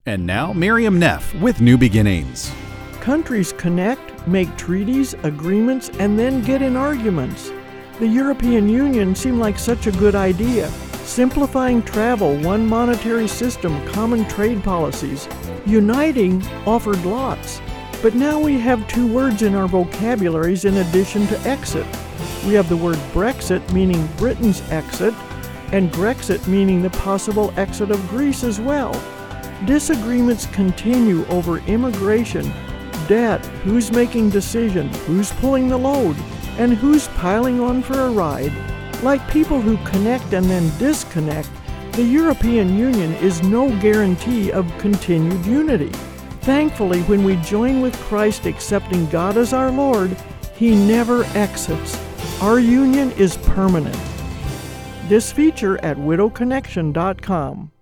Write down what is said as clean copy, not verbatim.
And now, Miriam Neff with New Beginnings. Countries connect, make treaties, agreements, and then get in arguments. The European Union seemed like such a good idea. Simplifying travel, one monetary system, common trade policies. Uniting offered lots. But now we have two words in our vocabularies in addition to exit. We have the word Brexit, meaning Britain's exit, and Grexit, meaning the possible exit of Greece as well. Disagreements continue over immigration, debt, who's making decisions, who's pulling the load, and who's piling on for a ride. Like people who connect and then disconnect, the European Union is no guarantee of continued unity. Thankfully, when we join with Christ accepting God as our Lord, He never exits. Our union is permanent. This feature at widowconnection.com.